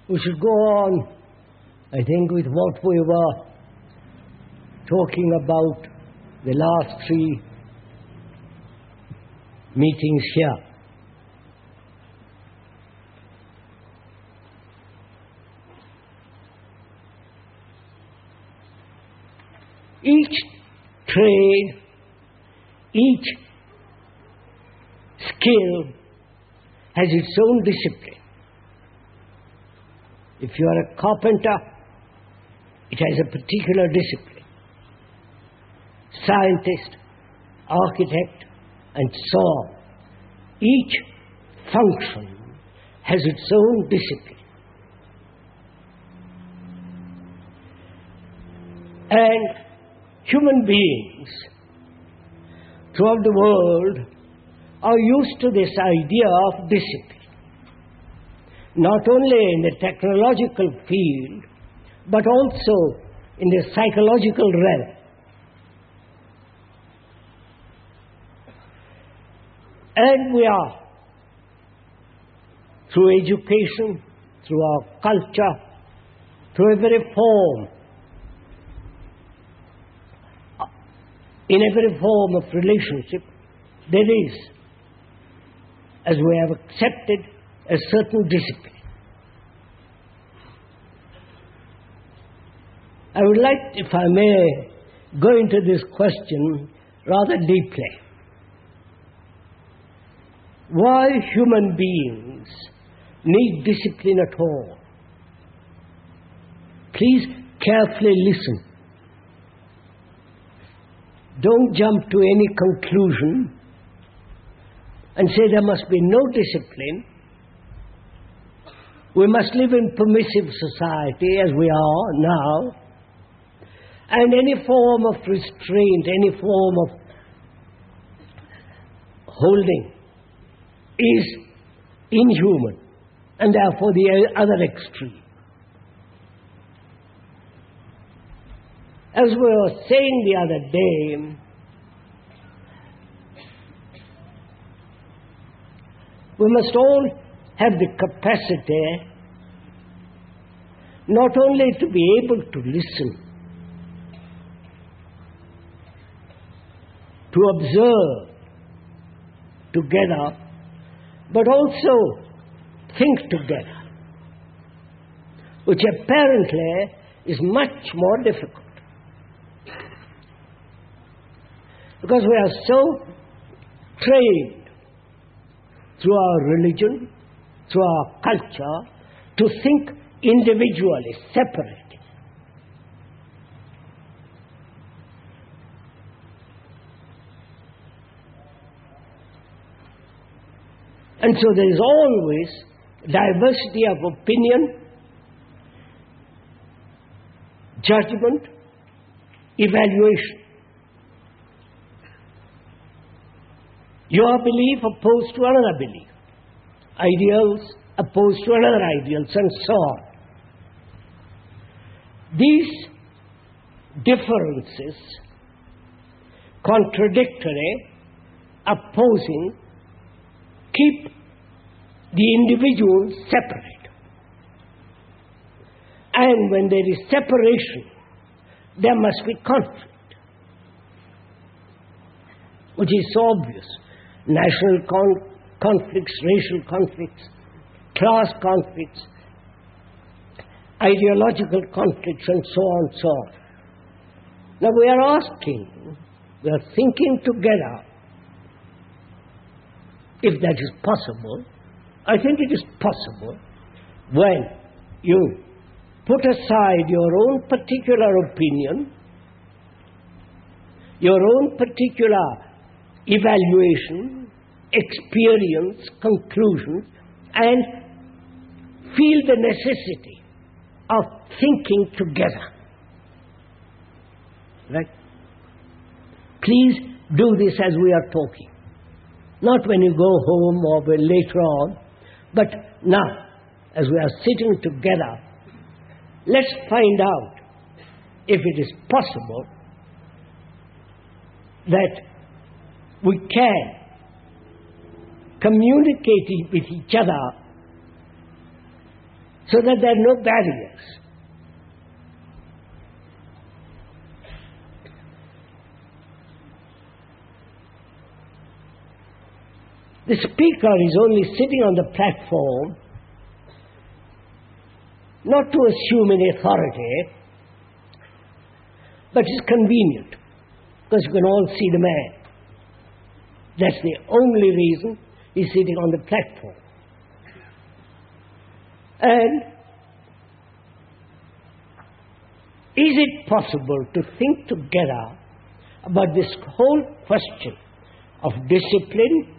We should go on, I think, with what we were talking about the last 3 meetings here. Each trade, each skill has its own discipline. If you are a carpenter, it has a particular discipline. Scientist, architect, and so on. Each function has its own discipline. And human beings throughout the world are used to this idea of discipline. Not only in the technological field, but also in the psychological realm. And we are, through education, through our culture, through every form, in every form of relationship, there is, as we have accepted, a certain discipline. I would like, if I may, go into this question rather deeply. Why human beings need discipline at all? Please carefully listen. Don't jump to any conclusion and say there must be no discipline. We must live in permissive society as we are now, and any form of restraint, any form of holding is inhuman, and therefore the other extreme. As we were saying the other day, we must all have the capacity not only to be able to listen, to observe together, but also think together, which apparently is much more difficult. Because we are so trained through our religion, through our culture, to think individually, separately. And so there is always diversity of opinion, judgment, evaluation. Your belief opposed to another belief, ideals opposed to another ideals, and so on. These differences, contradictory, opposing, keep the individual separate. And when there is separation, there must be conflict, which is so obvious. National conflicts, racial conflicts, class conflicts, ideological conflicts, and so on and so on. Now we are asking, we are thinking together, if that is possible. I think it is possible when you put aside your own particular opinion, your own particular evaluation, experience, conclusion, and feel the necessity of thinking together. Right? Please do this as we are talking. Not when you go home or when later on, but now, as we are sitting together, let's find out if it is possible that we can communicate with each other so that there are no barriers. The speaker is only sitting on the platform not to assume any authority, but it's convenient because you can all see the man. That's the only reason he's sitting on the platform. And is it possible to think together about this whole question of discipline,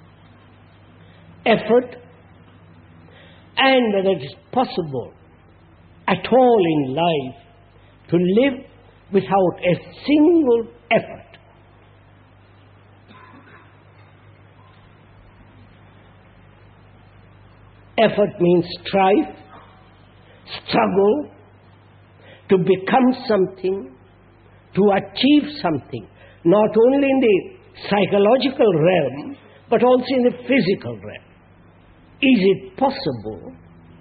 effort, and whether it is possible at all in life to live without a single effort? Effort means strife, struggle, to become something, to achieve something, not only in the psychological realm, but also in the physical realm. Is it possible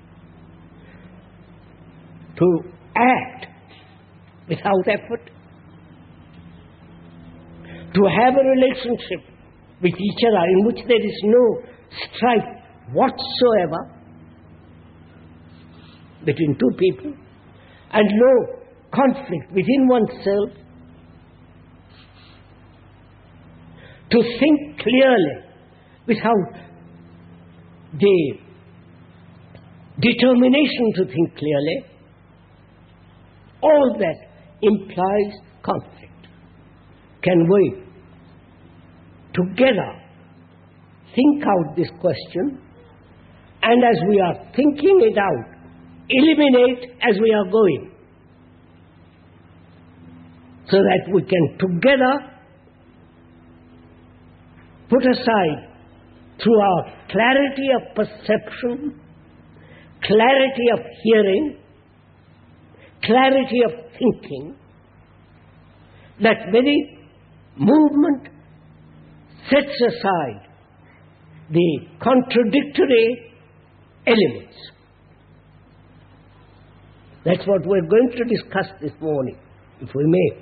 to act without effort? To have a relationship with each other in which there is no strife whatsoever between two people and no conflict within oneself? To think clearly without the determination to think clearly, all that implies conflict. Can we together think out this question, and as we are thinking it out, eliminate as we are going, so that we can together put aside, through our clarity of perception, clarity of hearing, clarity of thinking, that very movement sets aside the contradictory elements. That's what we're going to discuss this morning, if we may.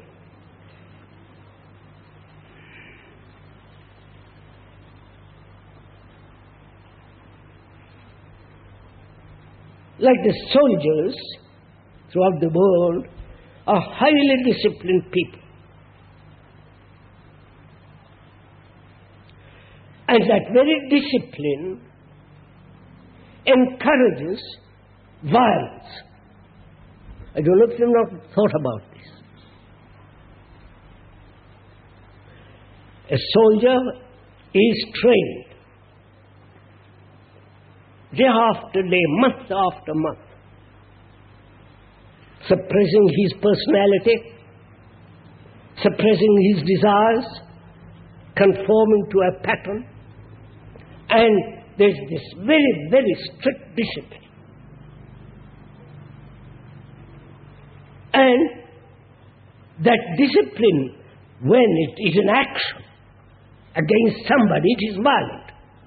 Like the soldiers throughout the world are highly disciplined people. And that very discipline encourages violence. I don't know if you've not thought about this. A soldier is trained day after day, month after month, suppressing his personality, suppressing his desires, conforming to a pattern, and there's this very, very strict discipline. And that discipline, when it is in action against somebody, it is violent.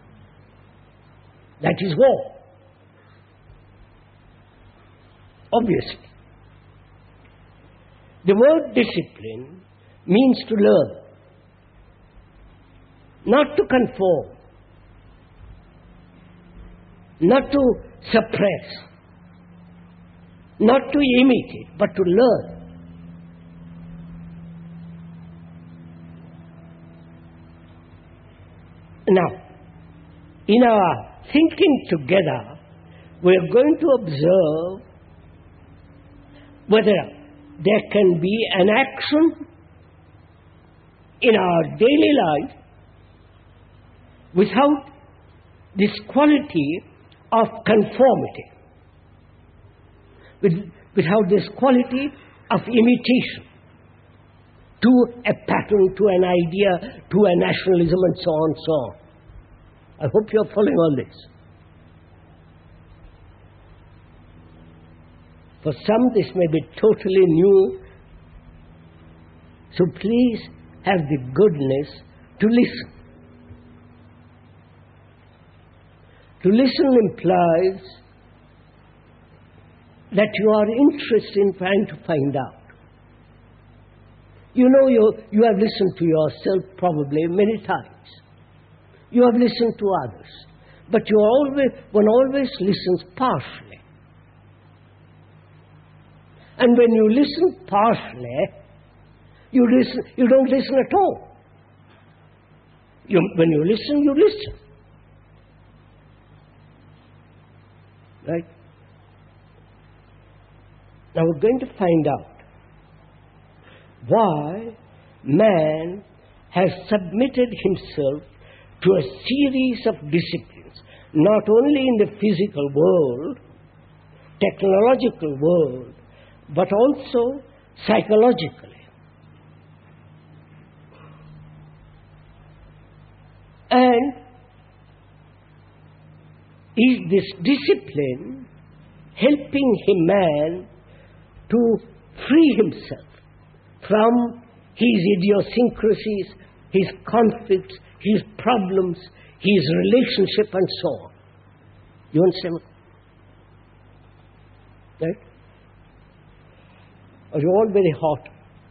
That is war. Obviously. The word discipline means to learn, not to conform, not to suppress, not to imitate, but to learn. Now, in our thinking together, we are going to observe whether there can be an action in our daily life without this quality of conformity, without this quality of imitation to a pattern, to an idea, to a nationalism, and so on and so on. I hope you are following all this. For some, this may be totally new, so please have the goodness to listen. To listen implies that you are interested in trying to find out. You know, you have listened to yourself probably many times. You have listened to others. But one always listens partially. And when you listen partially, you don't listen at all. When you listen, you listen. Right? Now we're going to find out why man has submitted himself to a series of disciplines, not only in the physical world, technological world, but also psychologically. And is this discipline helping man to free himself from his idiosyncrasies, his conflicts, his problems, his relationship, and so on? You understand? Right? Are you all very hot?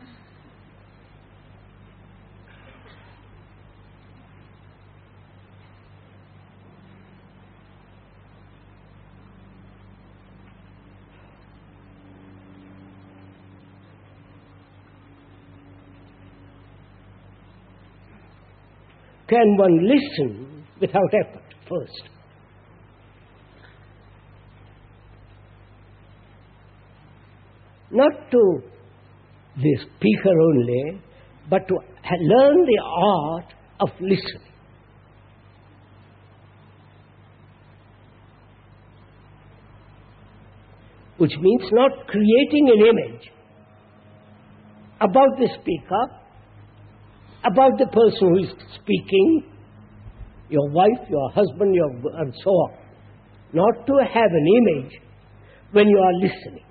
Can one listen without effort first? Not to the speaker only, but to learn the art of listening. Which means not creating an image about the speaker, about the person who is speaking, your wife, your husband, and so on. Not to have an image when you are listening.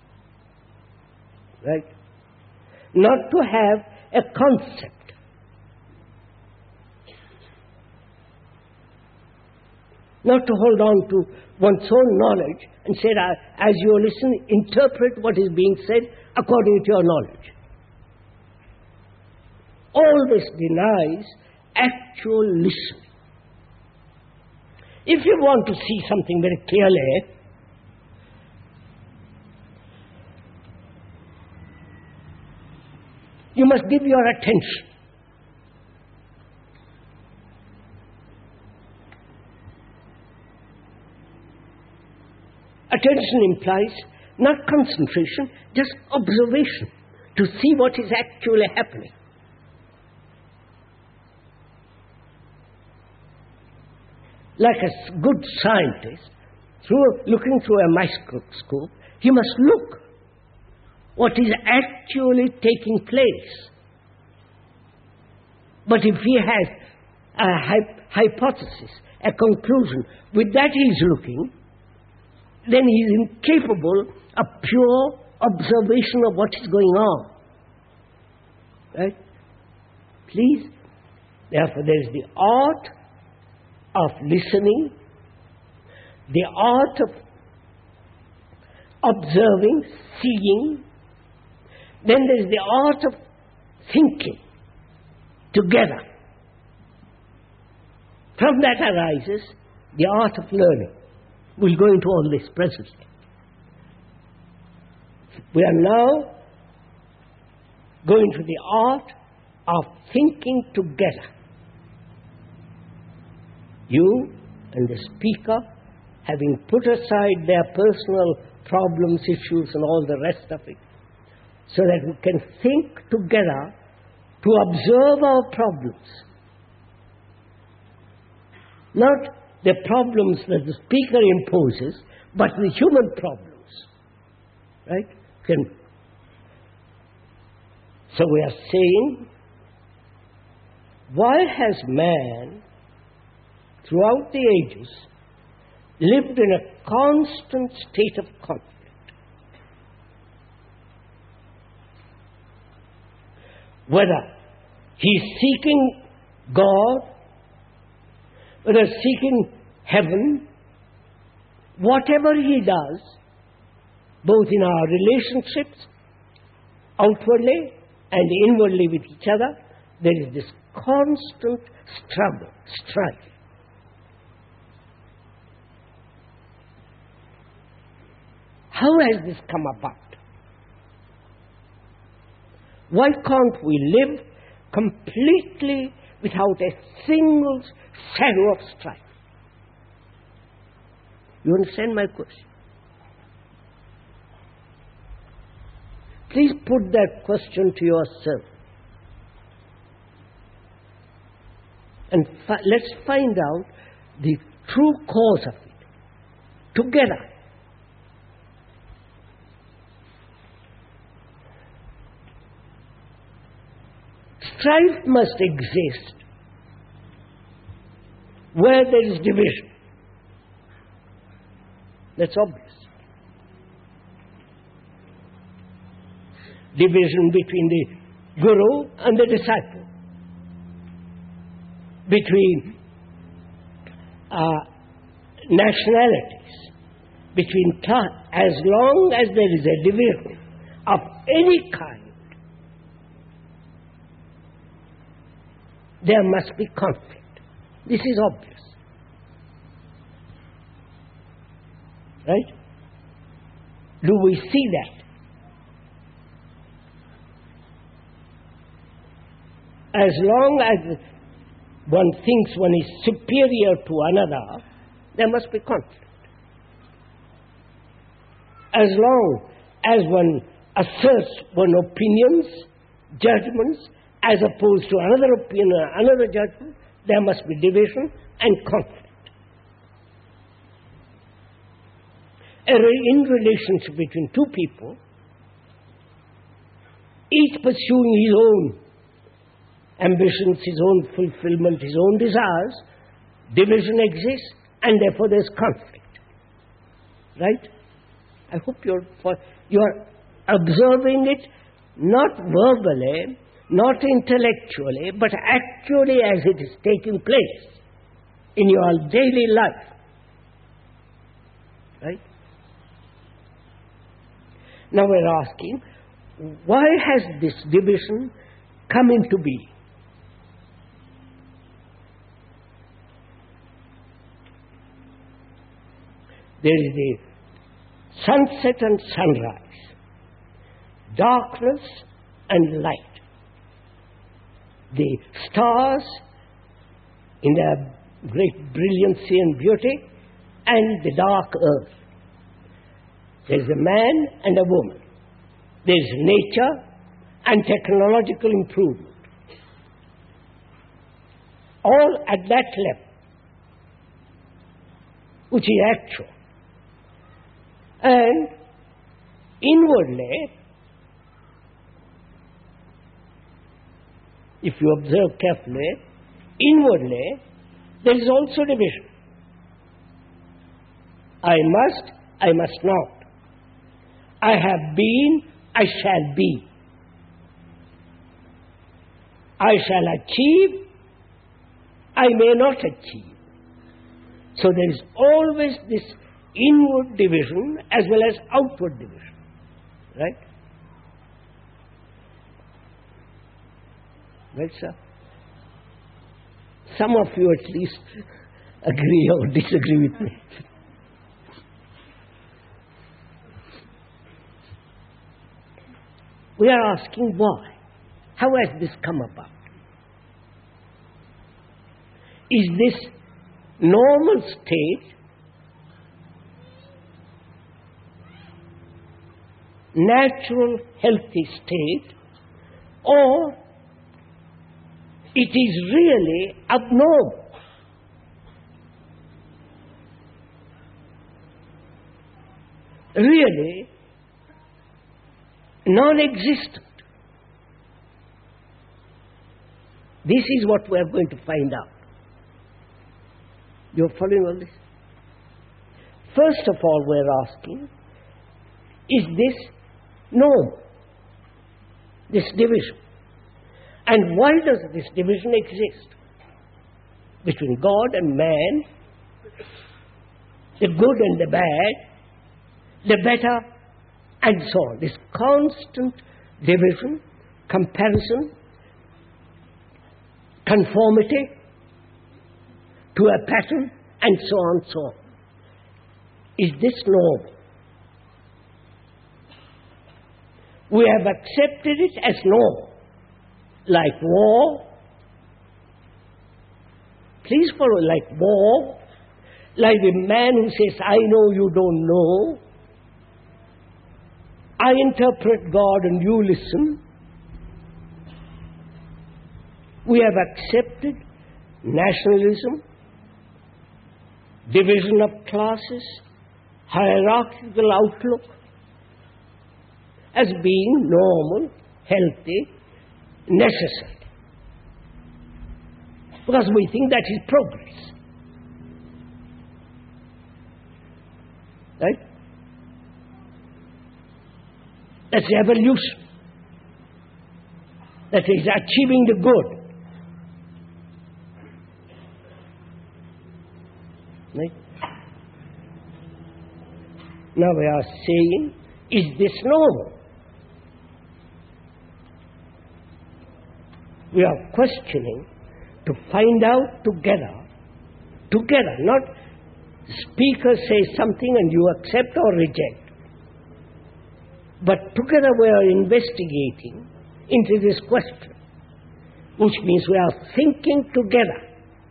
Right? Not to have a concept. Not to hold on to one's own knowledge and say, as you listen, interpret what is being said according to your knowledge. All this denies actual listening. If you want to see something very clearly, you must give your attention. Attention implies not concentration, just observation, to see what is actually happening. Like a good scientist, looking through a microscope, he must look what is actually taking place. But if he has a hypothesis, a conclusion, with that he is looking, then he is incapable of pure observation of what is going on. Right? Please. Therefore, there is the art of listening, the art of observing, seeing. Then there is the art of thinking together. From that arises the art of learning. We'll go into all this presently. We are now going to the art of thinking together. You and the speaker, having put aside their personal problems, issues, and all the rest of it, so that we can think together to observe our problems. Not the problems that the speaker imposes, but the human problems. Right? So we are saying, why has man, throughout the ages, lived in a constant state of conflict? Whether he is seeking God, whether seeking heaven, whatever he does, both in our relationships, outwardly and inwardly with each other, there is this constant struggle, strife. How has this come about? Why can't we live completely without a single shadow of strife? You understand my question? Please put that question to yourself. And let's find out the true cause of it together. Strife must exist where there is division. That's obvious. Division between the guru and the disciple, between nationalities, between class. As long as there is a division of any kind, there must be conflict. This is obvious. Right? Do we see that? As long as one thinks one is superior to another, there must be conflict. As long as one asserts one's opinions, judgments, as opposed to another opinion, another judgment, there must be division and conflict. In relationship between two people, each pursuing his own ambitions, his own fulfillment, his own desires, division exists, and therefore there's conflict. Right? I hope you're observing it, not verbally, not intellectually, but actually as it is taking place in your daily life. Right? Now we're asking, why has this division come into being? There is the sunset and sunrise, darkness and light, the stars in their great brilliancy and beauty, and the dark earth. There is a man and a woman. There is nature and technological improvement. All at that level, which is actual. And inwardly, if you observe carefully, inwardly, there is also division. I must not. I have been, I shall be. I shall achieve, I may not achieve. So there is always this inward division as well as outward division. Right? Right, sir? Some of you at least agree or disagree with me. We are asking why. How has this come about? Is this normal state, natural, healthy state, or it is really abnormal? Really non-existent. This is what we are going to find out. You are following all this? First of all, we are asking, is this normal? This division. And why does this division exist? Between God and man, the good and the bad, the better and so on. This constant division, comparison, conformity to a pattern, and so on, so on. Is this normal? We have accepted it as normal, like war. Please follow, like war, like the man who says, I know you don't know. I interpret God and you listen. We have accepted nationalism, division of classes, hierarchical outlook as being normal, healthy, necessary. Because we think that is progress. Right? That's evolution. That is achieving the good. Right? Now we are saying, is this normal? We are questioning to find out together, not speaker says something and you accept or reject. But together we are investigating into this question, which means we are thinking together.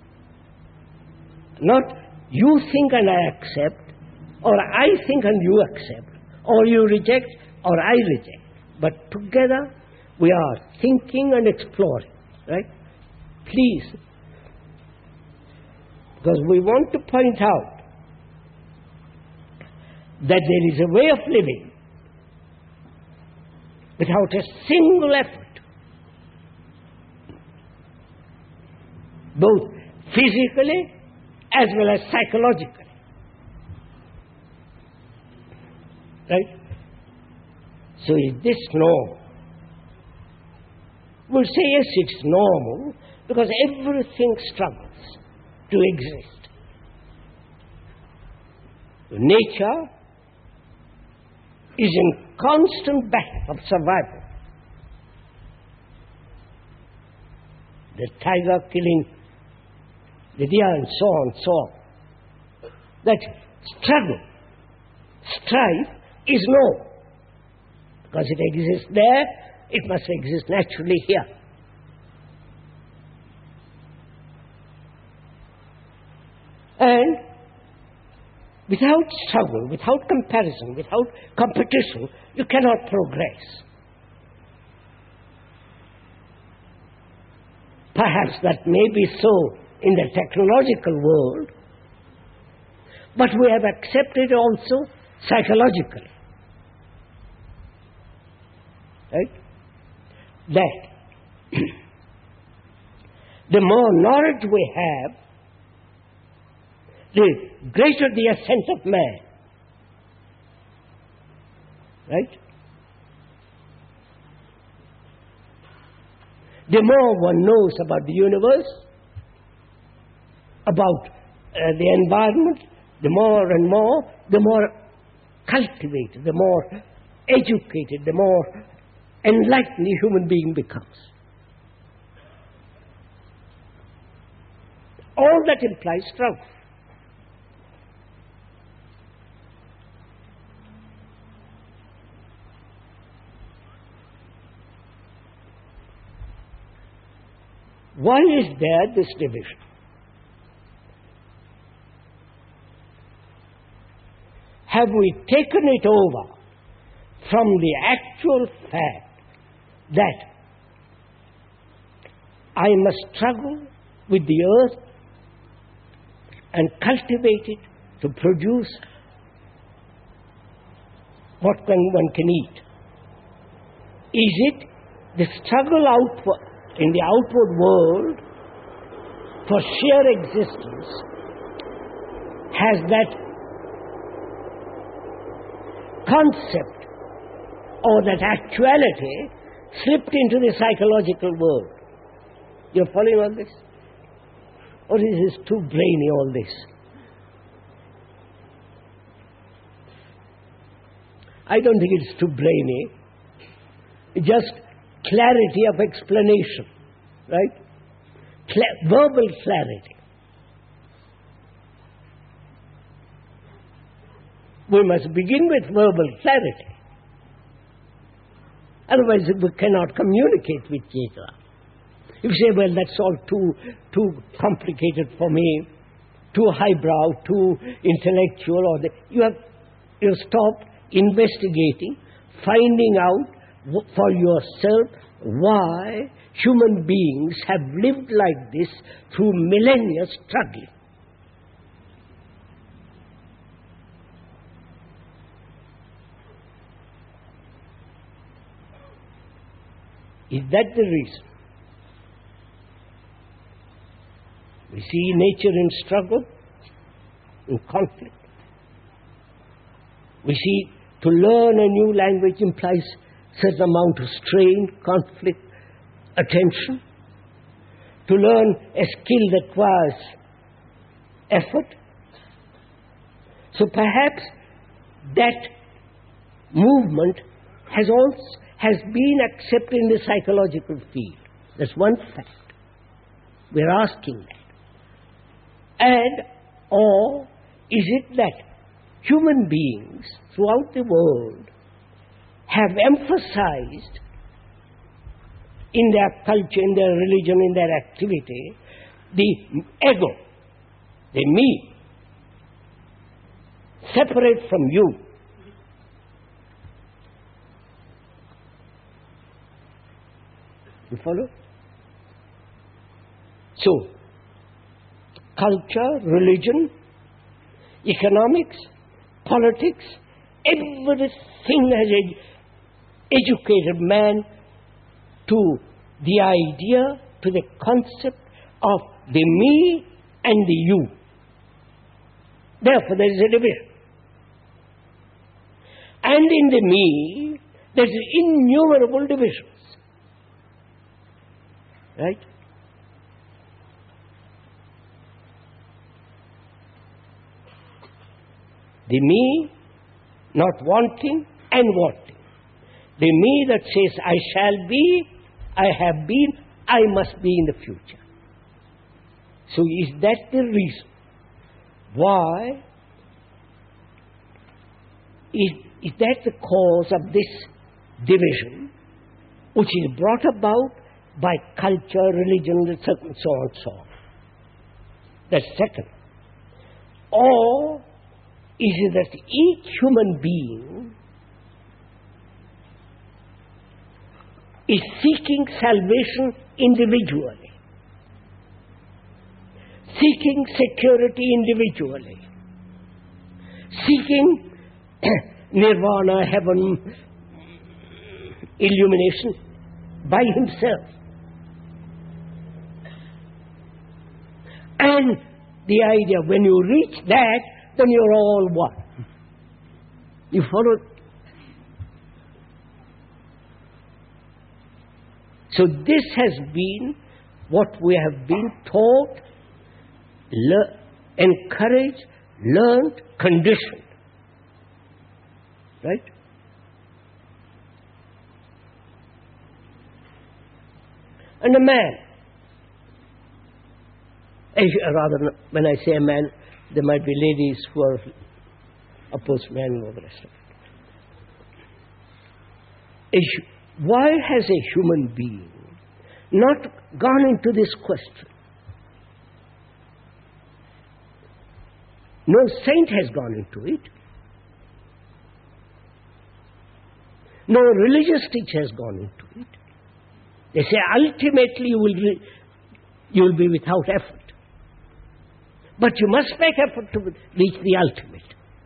Not you think and I accept, or I think and you accept, or you reject or I reject. But together we are thinking and exploring, right? Please, because we want to point out that there is a way of living without a single effort, both physically as well as psychologically. Right? So is this normal? We'll say yes, it's normal, because everything struggles to exist. Nature is in constant battle of survival. The tiger killing the deer and so on, so on. That struggle, strife is normal. Because it exists there, it must exist naturally here. And without struggle, without comparison, without competition, you cannot progress. Perhaps that may be so in the technological world, but we have accepted also psychologically. Right? That the more knowledge we have, the greater the ascent of man. Right? The more one knows about the universe, about the environment, the more and more, the more cultivated, the more educated, the more enlightened a human being becomes. All that implies struggle. Why is there this division? Have we taken it over from the actual fact that I must struggle with the earth and cultivate it to produce what one can eat? Is it the struggle in the outward world for sheer existence has that concept or that actuality slipped into the psychological world? You're following all this? Or is this too brainy, all this? I don't think it's too brainy. Just clarity of explanation, right? Verbal clarity. We must begin with verbal clarity. Otherwise, we cannot communicate with each other. If you say, well, that's all too complicated for me, too highbrow, too intellectual, you stop investigating, finding out for yourself why human beings have lived like this through millennia struggling. Is that the reason? We see nature in struggle, in conflict. We see to learn a new language implies certain amount of strain, conflict, attention. To learn a skill requires effort. So perhaps that movement has been accepted in the psychological field. That's one fact. We're asking that. Or is it that human beings throughout the world have emphasized in their culture, in their religion, in their activity, the ego, the me, separate from you. You follow? So, culture, religion, economics, politics, everything has educated man to the idea, to the concept of the me and the you. Therefore, there is a division. And in the me, there is innumerable divisions. Right? The me not wanting and wanting. The me that says, I shall be, I have been, I must be in the future. So is that the reason why? Is that the cause of this division, which is brought about by culture, religion, so on and so on? That's second. Or is it that each human being is seeking salvation individually, seeking security individually, seeking nirvana, heaven, illumination by himself? And the idea, when you reach that, then you're all one. You follow? So this has been what we have been taught, encouraged, learned, conditioned. Right? And a man, rather, when I say a man, there might be ladies who are opposed to men and all the rest of it. Why has a human being not gone into this question? No saint has gone into it. No religious teacher has gone into it. They say ultimately you will be without effort. But you must make effort to reach the ultimate.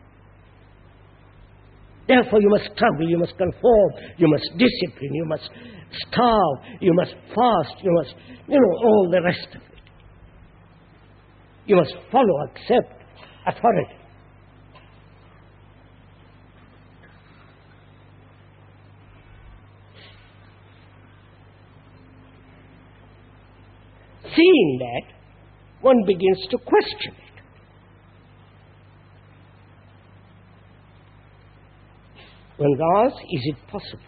Therefore you must struggle, you must conform, you must discipline, you must starve, you must fast, you must, all the rest of it. You must follow, accept authority. Seeing that, one begins to question it. One asks, is it possible?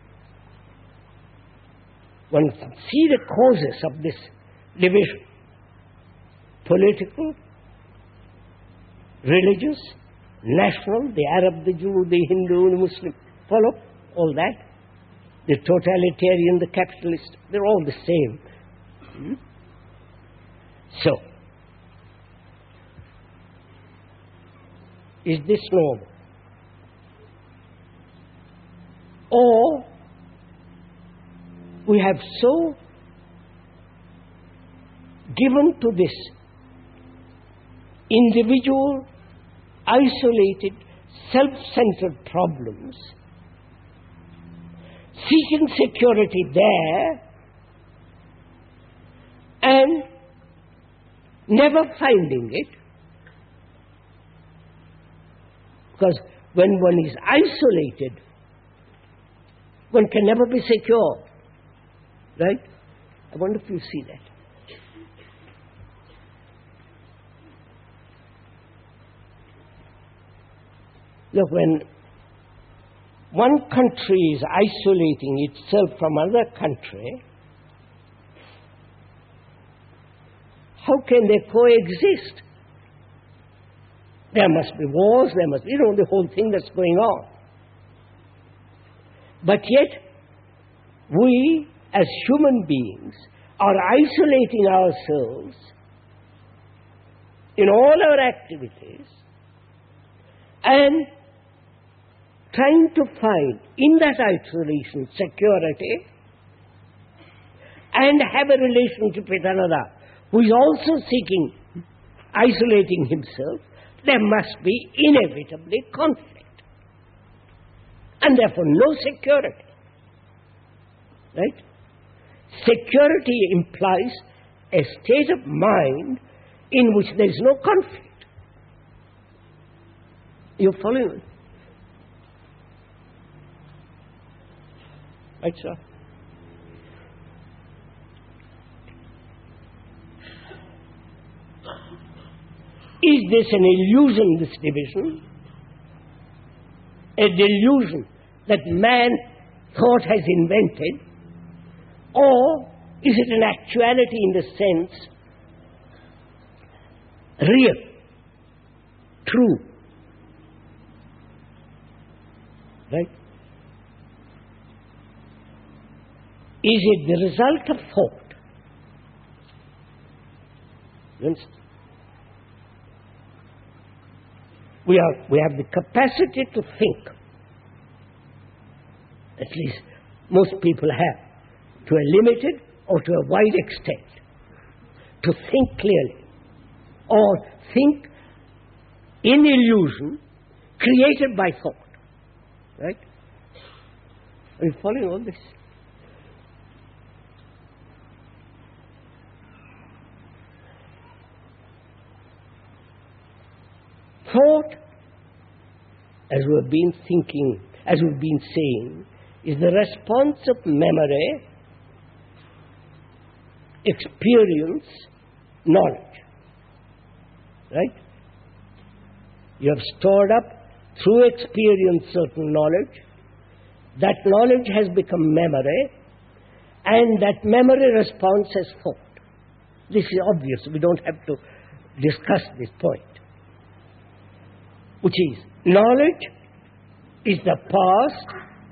One see the causes of this division. Political, religious, national, the Arab, the Jew, the Hindu, the Muslim. Follow all that? The totalitarian, the capitalist, they're all the same. So, is this normal? Or we have so given to this individual, isolated, self-centered problems, seeking security there and never finding it. Because when one is isolated, one can never be secure. Right? I wonder if you see that. Look, when one country is isolating itself from another country, how can they coexist? There must be wars, there must be, the whole thing that's going on. But yet, we as human beings are isolating ourselves in all our activities and trying to find in that isolation security and have a relationship with another who is also seeking, isolating himself. There must be inevitably conflict. And therefore no security. Right? Security implies a state of mind in which there is no conflict. You follow me? Right, sir? Is this an illusion, this division? A delusion that man thought has invented? Or is it an actuality in the sense real, true? Right? Is it the result of thought? We have the capacity to think. At least most people have, to a limited or to a wide extent, to think clearly, or think in illusion created by thought. Right? Are you following all this? Thought, as we have been thinking, as we've been saying, is the response of memory, experience, knowledge. Right? You have stored up through experience certain knowledge. That knowledge has become memory, and that memory response as thought. This is obvious. We don't have to discuss this point. Which is, knowledge is the past,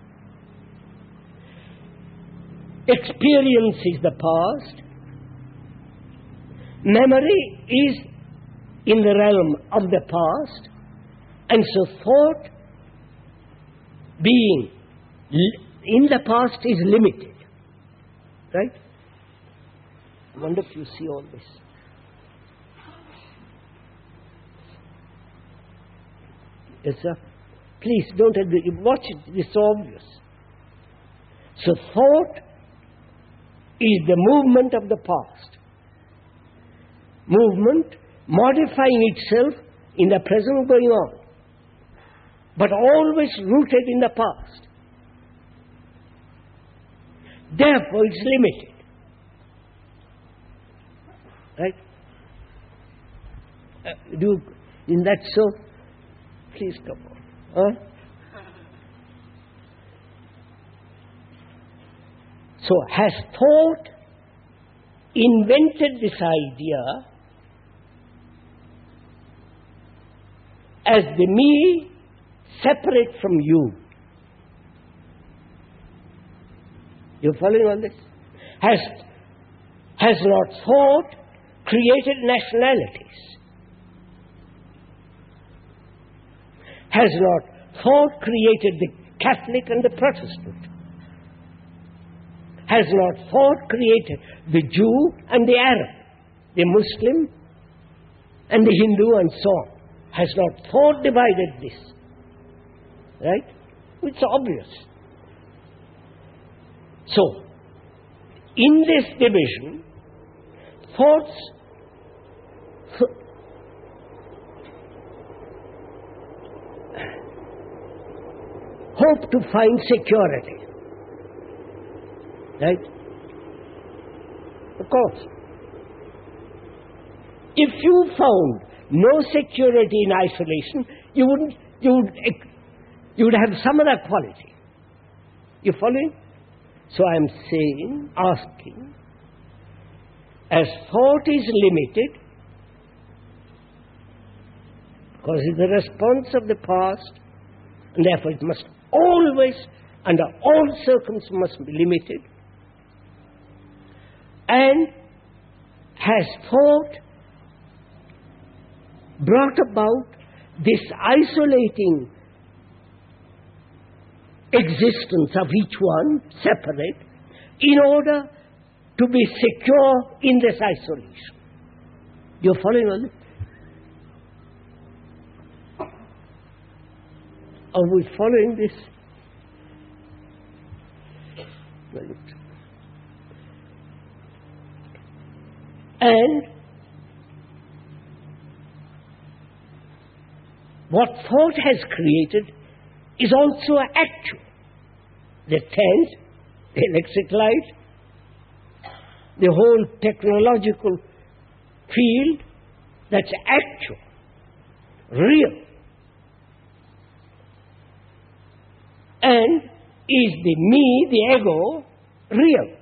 experience is the past, memory is in the realm of the past, and so thought, being in the past, is limited. Right? I wonder if you see all this. Yes, sir? Please, don't watch it. It's obvious. So thought is the movement of the past. Movement modifying itself in the present going on, but always rooted in the past. Therefore, it's limited. Right? Isn't that so? Please come on. Huh? So has thought invented this idea as the me separate from you? You following on this? Has not thought created nationalities? Has not thought created the Catholic and the Protestant? Has not thought created the Jew and the Arab, the Muslim and the Hindu and so on? Has not thought divided this? Right? It's obvious. So, in this division, thoughts hope to find security. Right? Of course. If you found no security in isolation, you would have some other quality. You following? So I am saying, asking, as thought is limited, because it's the response of the past, and therefore it must always, under all circumstances, must be limited, and has thought brought about this isolating existence of each one, separate, in order to be secure in this isolation. You're following on it? Are we following this? And what thought has created is also actual. The tent, the electric light, the whole technological field, that's actual, real. And is the me, the ego, real?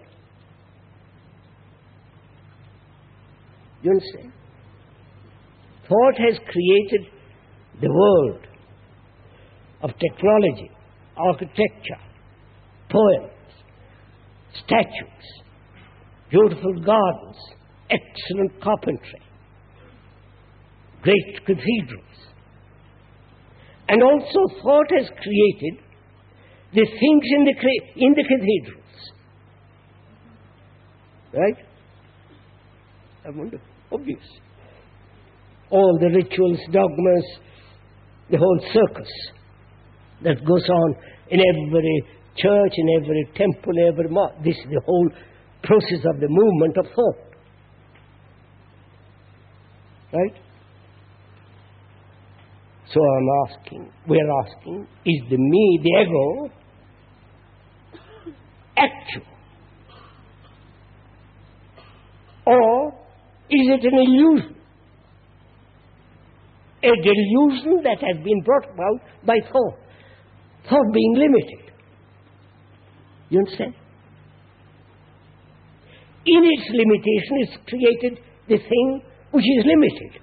You understand? Thought has created the world of technology, architecture, poems, statues, beautiful gardens, excellent carpentry, great cathedrals. And also thought has created the things in the cathedrals. Right? I wonder, obvious. All the rituals, dogmas, the whole circus that goes on in every church, in every temple, every mosque. This is the whole process of the movement of thought. Right? So we are asking, is the me, the ego, actual? Or is it an illusion? A delusion that has been brought about by thought. Thought being limited. You understand? In its limitation, it's created the thing which is limited.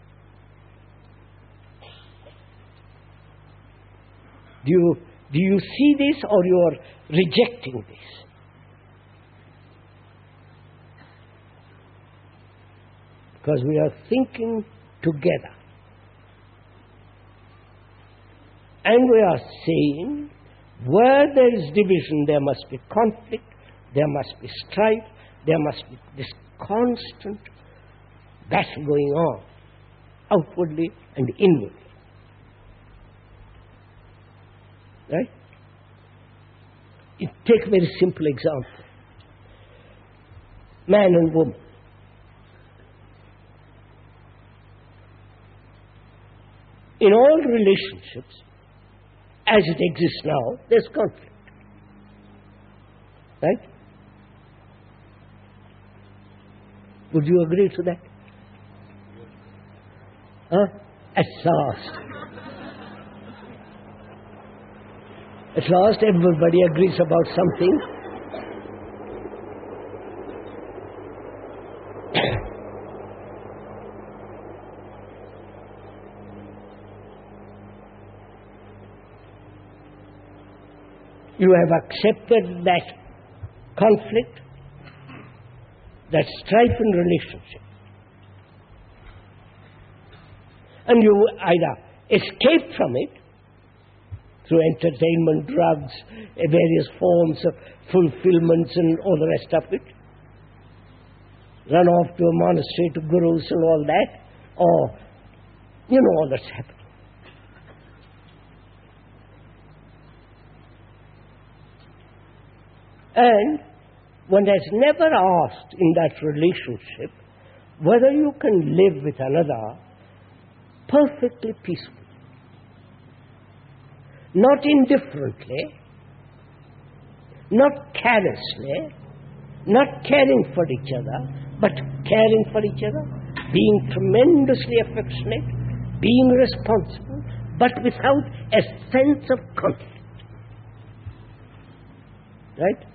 Do you see this, or you are rejecting this? Because we are thinking together. And we are saying, where there is division, there must be conflict, there must be strife, there must be this constant battle going on, outwardly and inwardly. Right? Take a very simple example. Man and woman. In all relationships, as it exists now, there's conflict. Right? Would you agree to that? Huh? At last. At last everybody agrees about something. You have accepted that conflict, that strife in relationship. And you either escape from it through entertainment, drugs, various forms of fulfillments and all the rest of it. Run off to a monastery, to gurus and all that. Or, you know all that's happening. And one has never asked in that relationship whether you can live with another perfectly peacefully. Not indifferently, not carelessly, not caring for each other, but caring for each other, being tremendously affectionate, being responsible, but without a sense of conflict. Right?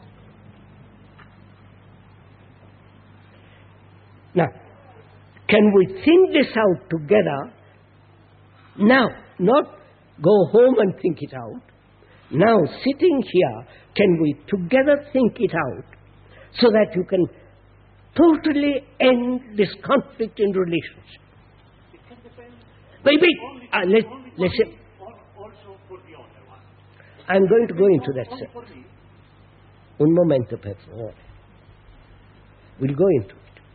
Now, can we think this out together? Now, not go home and think it out. Now, sitting here, can we together think it out so that you can totally end this conflict in relationship? It can depend. Wait. Listen. Also for the other one. I'm going to go into that, sir. Un momento, per favore. We'll go into it.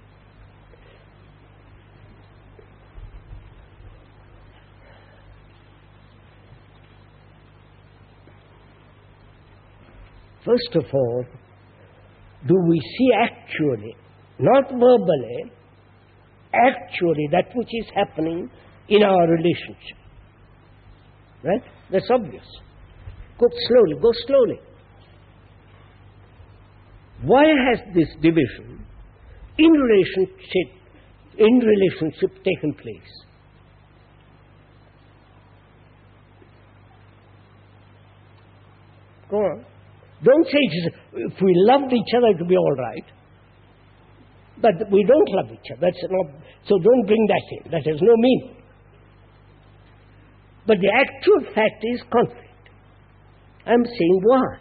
First of all, do we see actually, not verbally, actually that which is happening in our relationship? Right? That's obvious. Go slowly. Why has this division in relationship taken place? Go on. Don't say if we loved each other it would be all right. But we don't love each other. So don't bring that in. That has no meaning. But the actual fact is conflict. I'm saying why.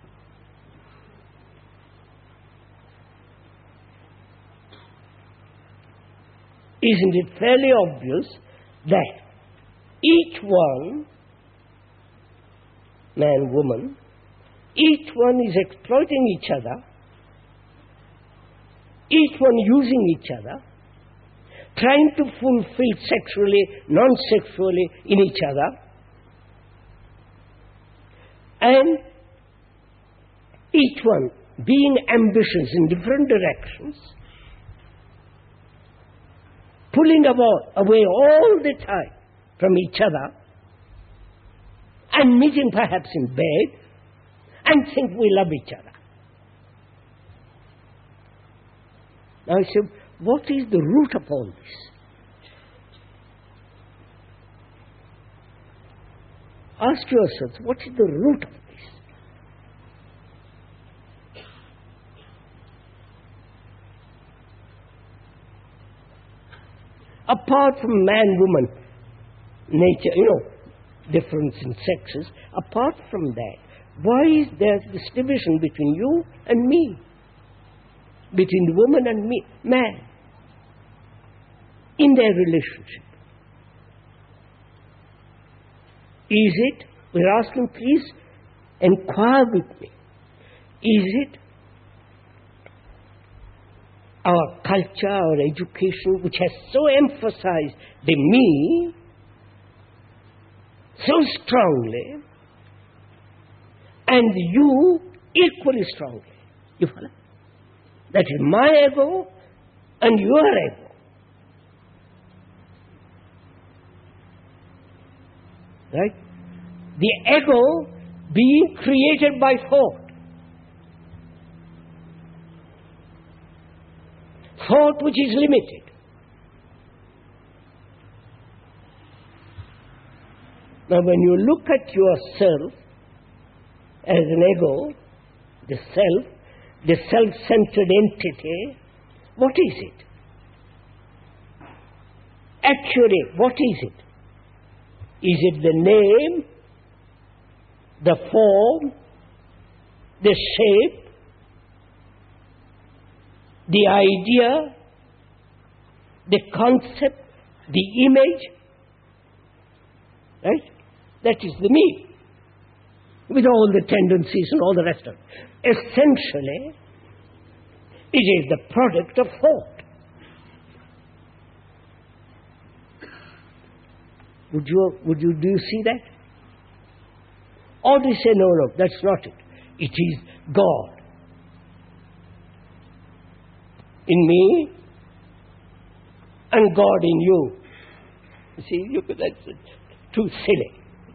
Isn't it fairly obvious that each one, man, woman, each one is exploiting each other, each one using each other, trying to fulfill sexually, non-sexually in each other, and each one being ambitious in different directions, pulling away all the time from each other, and meeting perhaps in bed, and think we love each other. Now I say, what is the root of all this? Ask yourselves, what is the root of this? Apart from man-woman nature, difference in sexes, apart from that, why is there this division between you and me? Between the woman and me, man, in their relationship? Is it, we're asking, please inquire with me, is it our culture, our education, which has so emphasized the me so strongly, and you equally strongly? You follow? That is my ego and your ego. Right? The ego being created by thought. Thought which is limited. Now when you look at yourself as an ego, the self-centered entity, what is it? Actually, what is it? Is it the name, the form, the shape, the idea, the concept, the image, right? That is the me, with all the tendencies and all the rest of it. Essentially, it is the product of thought. Do you see that? Or do you say, no, that's not it. It is God. In me and God in you. You see, that's too silly.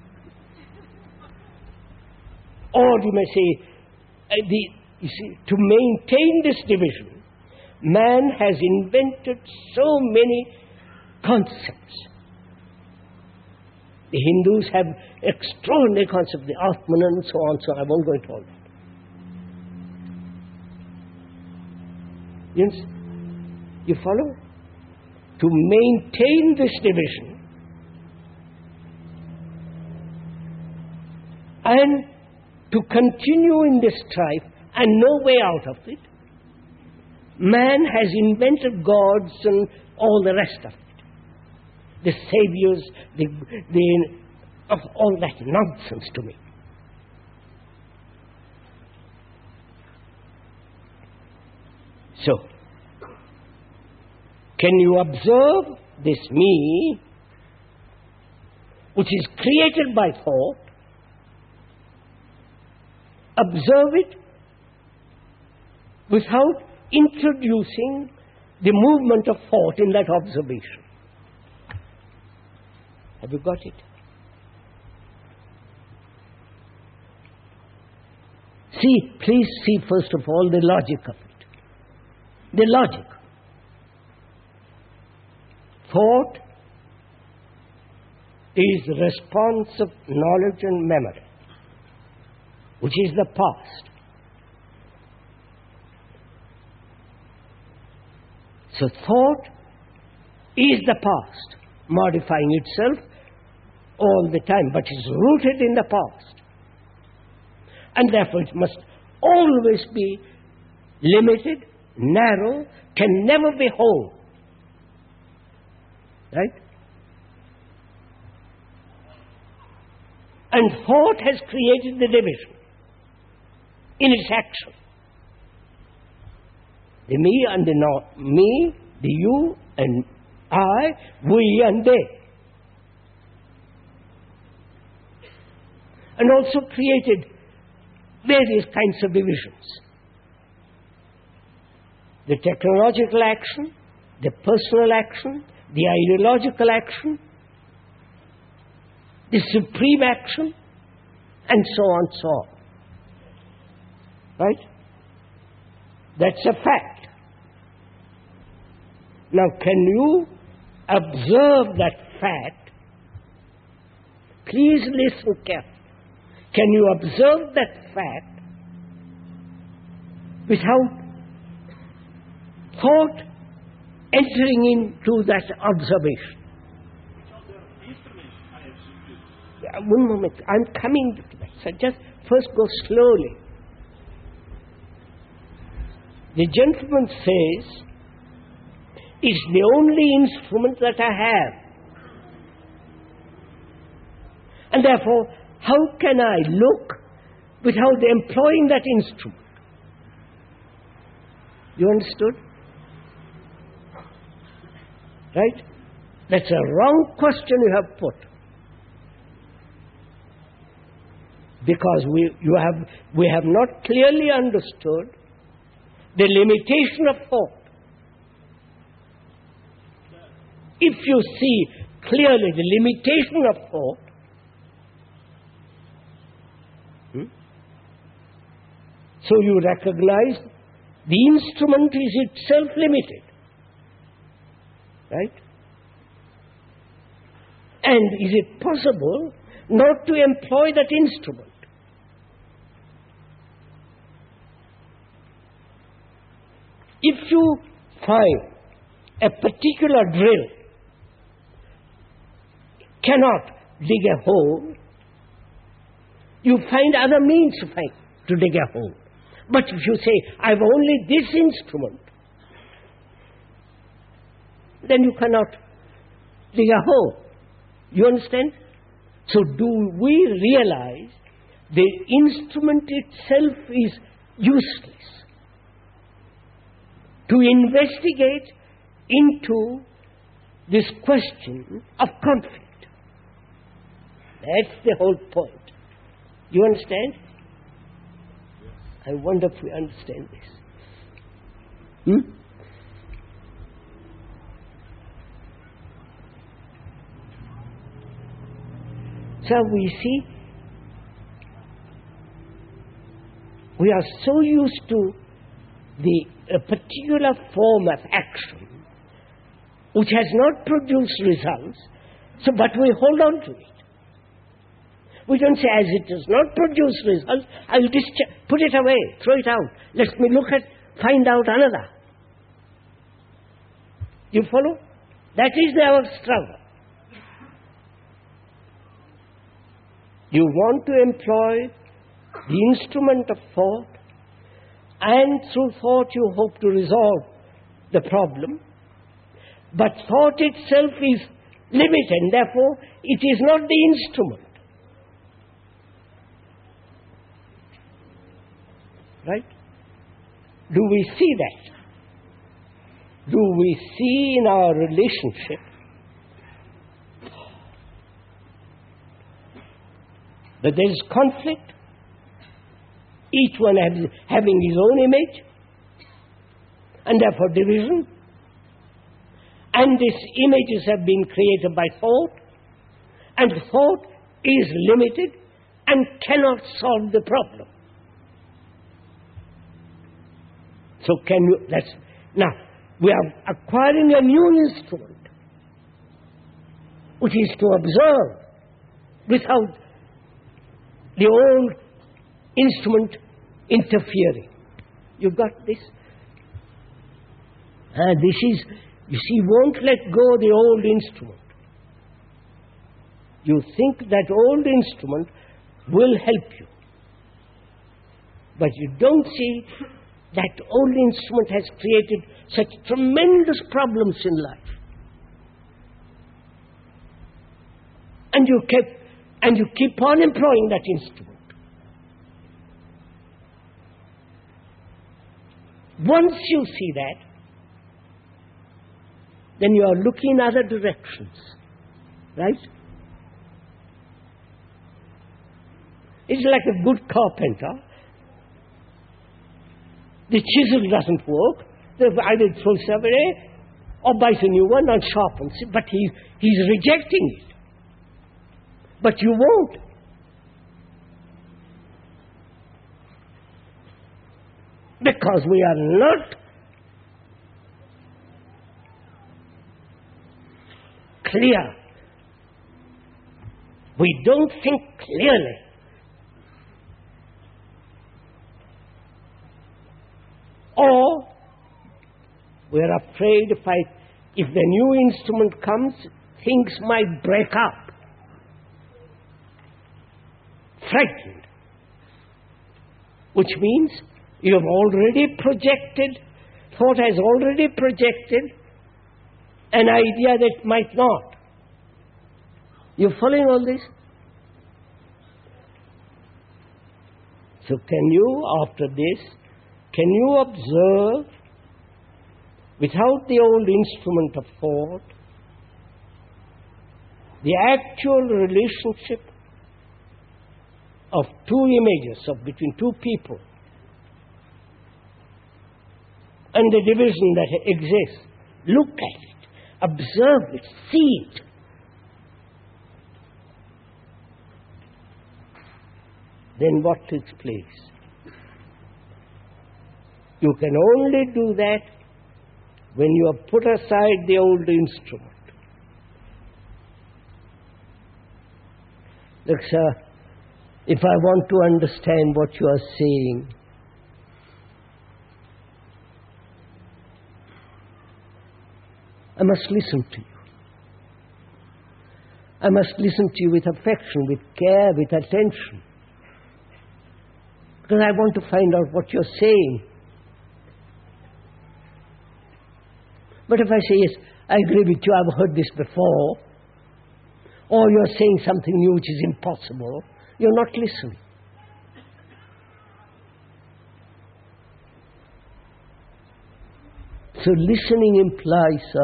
Or you may say, you see, to maintain this division, man has invented so many concepts. The Hindus have extraordinary concepts, the Atman and so on, so I won't go into all that. Yes? You follow? To maintain this division and to continue in this strife and no way out of it, man has invented gods and all the rest of it. The saviors, of all that nonsense to me. So, can you observe this me, which is created by thought? Observe it without introducing the movement of thought in that observation. Have you got it? Please see first of all the logic of it. The logic. Thought is the response of knowledge and memory, which is the past. So thought is the past, modifying itself all the time, but is rooted in the past. And therefore it must always be limited, narrow, can never be whole. Right? And thought has created the division in its action. The me and the not, me, the you and I, we and they. And also created various kinds of divisions. The technological action, the personal action, the ideological action, the supreme action, and so on, so on. Right? That's a fact. Now, can you observe that fact? Please listen carefully. Can you observe that fact without thought entering into that observation? One moment, I'm coming to that. So just first go slowly. The gentleman says, it's the only instrument that I have. And therefore, how can I look without employing that instrument? You understood? Right? That's a wrong question you have put. Because we have not clearly understood the limitation of thought. If you see clearly the limitation of thought, so you recognize the instrument is itself limited. Right? And is it possible not to employ that instrument? If you find a particular drill cannot dig a hole, you find other means to find. to dig a hole. But if you say, I've only this instrument, then you cannot dig a hole. You understand? So do we realize the instrument itself is useless to investigate into this question of conflict? That's the whole point. You understand? I wonder if we understand this. So we see, we are so used to a particular form of action which has not produced results, but we hold on to it. We don't say, as it does not produce results, I will put it away, throw it out. Let me find out another. You follow? That is our struggle. You want to employ the instrument of thought, and through thought you hope to resolve the problem. But thought itself is limited, and therefore it is not the instrument. Right? Do we see that? Do we see in our relationship that there is conflict, each one having his own image, and therefore division, and these images have been created by thought, and thought is limited and cannot solve the problem. So now, we are acquiring a new instrument, which is to observe without the old instrument interfering. You got this? This is, you see, won't let go the old instrument. You think that old instrument will help you. But you don't see that old instrument has created such tremendous problems in life. And you keep on employing that instrument. Once you see that, then you are looking in other directions. Right? It's like a good carpenter. The chisel doesn't work. They either throws it away or buys a new one and sharpens it, but he's rejecting it. But you won't. Because we are not clear. We don't think clearly. Or we are afraid if the new instrument comes, things might break up. Frightened. Which means you have already projected, thought has already projected an idea that might not. You following all this? So can you, after this, can you observe, without the old instrument of thought, the actual relationship of two images, between two people, and the division that exists? Look at it, observe it, see it. Then what takes place? You can only do that when you have put aside the old instrument. Look, sir, if I want to understand what you are saying, I must listen to you. I must listen to you with affection, with care, with attention. because I want to find out what you're saying. But if I say, yes, I agree with you, I've heard this before, or you're saying something new which is impossible, you're not listening. So listening implies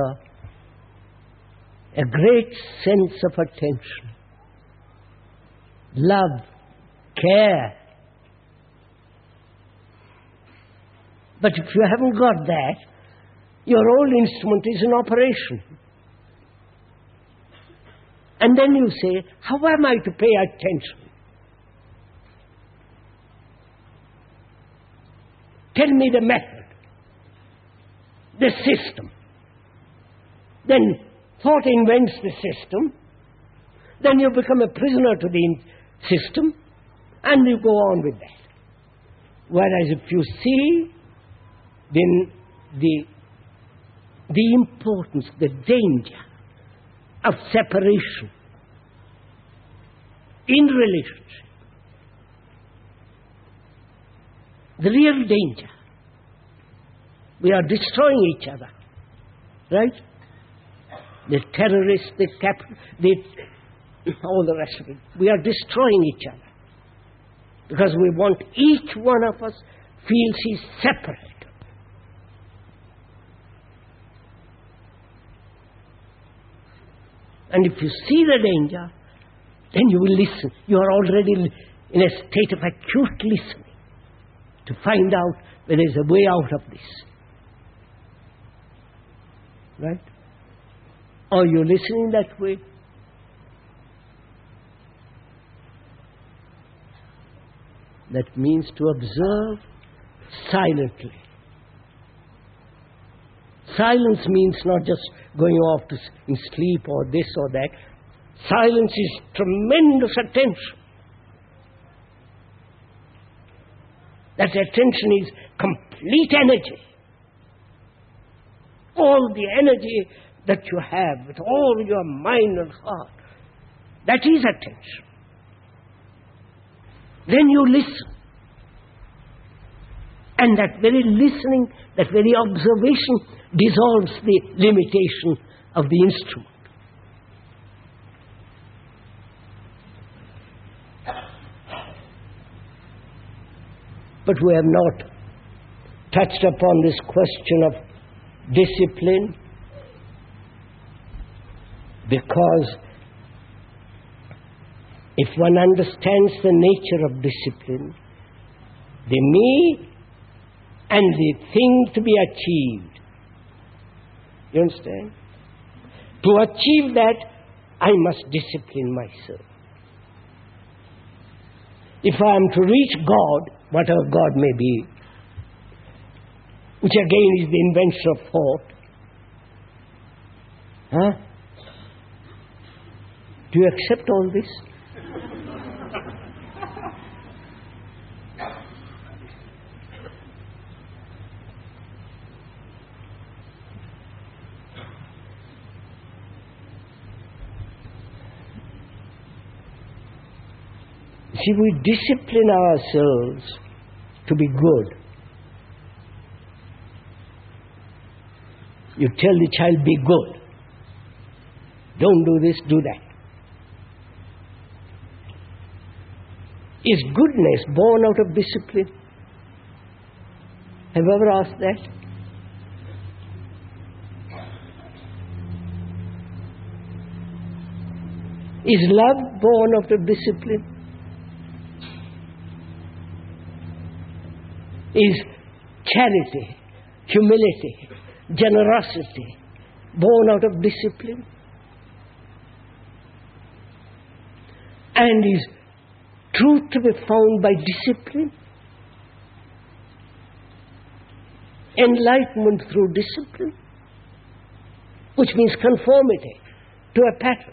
a great sense of attention, love, care. But if you haven't got that, your old instrument is in operation. And then you say, how am I to pay attention? Tell me the method, the system. Then thought invents the system. Then you become a prisoner to the system, and you go on with that. Whereas if you see, then the importance, the danger of separation in relationship, the real danger. We are destroying each other, right? The terrorists, all the rest of it. We are destroying each other because we want each one of us feels he's separate. And if you see the danger, then you will listen. You are already in a state of acute listening to find out whether there is a way out of this. Right? Are you listening that way? That means to observe silently. Silence means not just going off in sleep or this or that. Silence is tremendous attention. That attention is complete energy. All the energy that you have with all your mind and heart, that is attention. Then you listen. And that very listening, that very observation dissolves the limitation of the instrument. But we have not touched upon this question of discipline, because if one understands the nature of discipline, the me and the thing to be achieved. You understand? To achieve that, I must discipline myself. If I am to reach God, whatever God may be, which again is the invention of thought, do you accept all this? See, we discipline ourselves to be good. You tell the child, be good. Don't do this, do that. Is goodness born out of discipline? Have you ever asked that? Is love born out of discipline? Is charity, humility, generosity born out of discipline? And is truth to be found by discipline? Enlightenment through discipline, which means conformity to a pattern,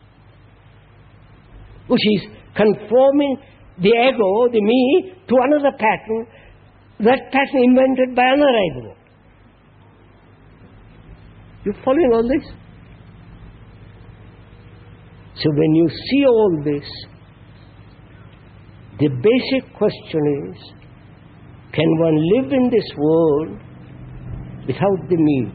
which is conforming the ego, the me, to another pattern, that pattern invented by another ego. You following all this? So when you see all this, The basic question is, can one live in this world without the me?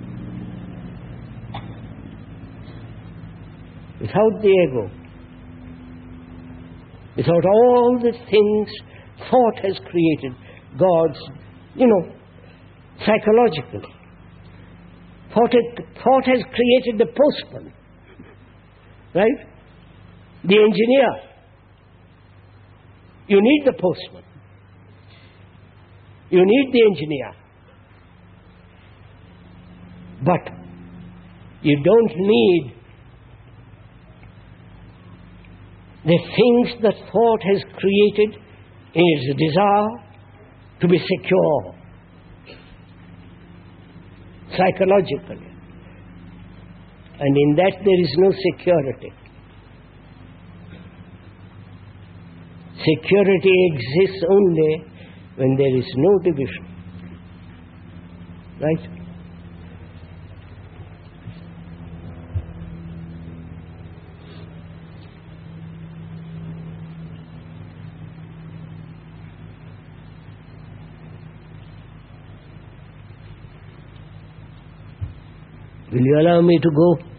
Without the ego? Without all the things thought has created, God's, psychologically. Thought has created the postman, right? The engineer. You need the postman. You need the engineer. But you don't need the things that thought has created in its desire to be secure psychologically. And in that there is no security. Security exists only when there is no division. Right? Will you allow me to go?